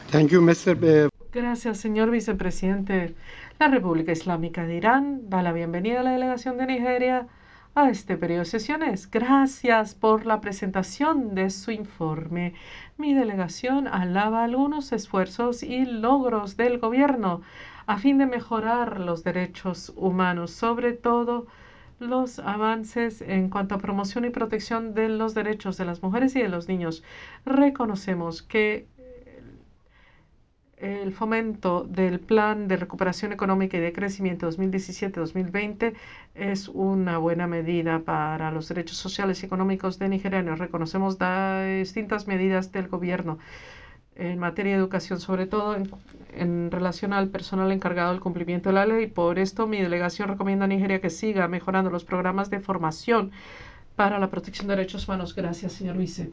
Thank you, Mr. Gracias, señor vicepresidente. La República Islámica de Irán da la bienvenida a la delegación de Nigeria a este periodo de sesiones. Gracias por la presentación de su informe. Mi delegación alaba algunos esfuerzos y logros del gobierno a fin de mejorar los derechos humanos, sobre todo los avances en cuanto a promoción y protección de los derechos de las mujeres y de los niños. Reconocemos que el fomento del Plan de Recuperación Económica y de Crecimiento 2017-2020 es una buena medida para los derechos sociales y económicos de nigerianos. Reconocemos distintas medidas del gobierno en materia de educación, sobre todo en relación al personal encargado del cumplimiento de la ley. Por esto, mi delegación recomienda a Nigeria que siga mejorando los programas de formación para la protección de derechos humanos. Gracias, señor vice.